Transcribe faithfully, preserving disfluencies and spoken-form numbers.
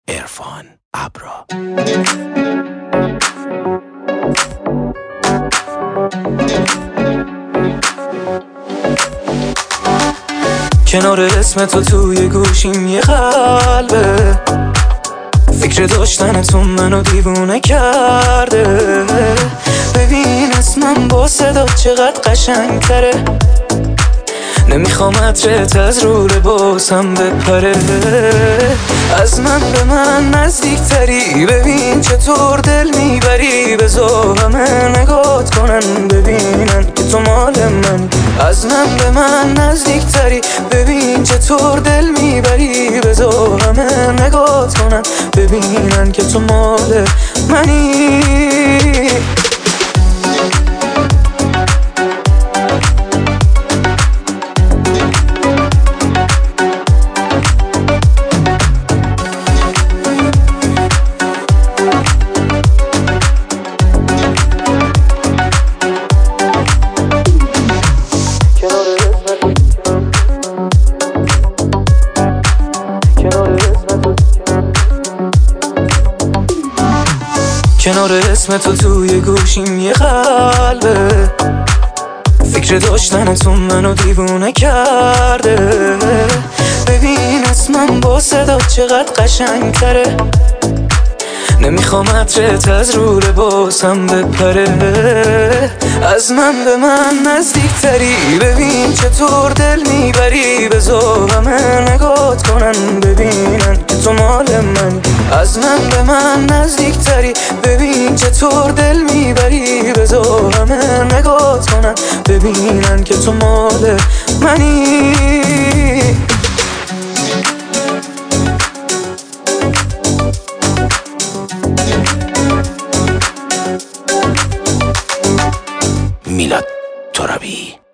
عرفان ابرا. کنار اسم تو توی گوشیم یه قلبه، فکر داشتن منو دیوونه کرده. ببین اسمم با صدا چقدر قشنگ تره، نمیخوام عطرت از رو لباسم بپره. از من به من نزدیک تری، ببین چطور دل میبری. بذار همه نگات کنن ببینن که تو مال منی. از من به من نزدیک تری، ببین چطور دل میبری. بذار همه نگات کنن ببینن که تو مال منی. کنار اسم تو توی گوشیم یه قلبه، فکر داشتن تو منو دیوونه کرده. ببین اسمم با صدا چقدر قشنگ تره، نمیخوام عطرت از رو لباسم بپره. از من به من نزدیک تری، ببین چطور دل میبری. بذار همه نگات کنن ببینن که تو مال منی. از من به من نزدیک تری، ببین چطور دل میبری. بذار همه نگات کنن ببینن که تو مال منی. میلاد ترابی.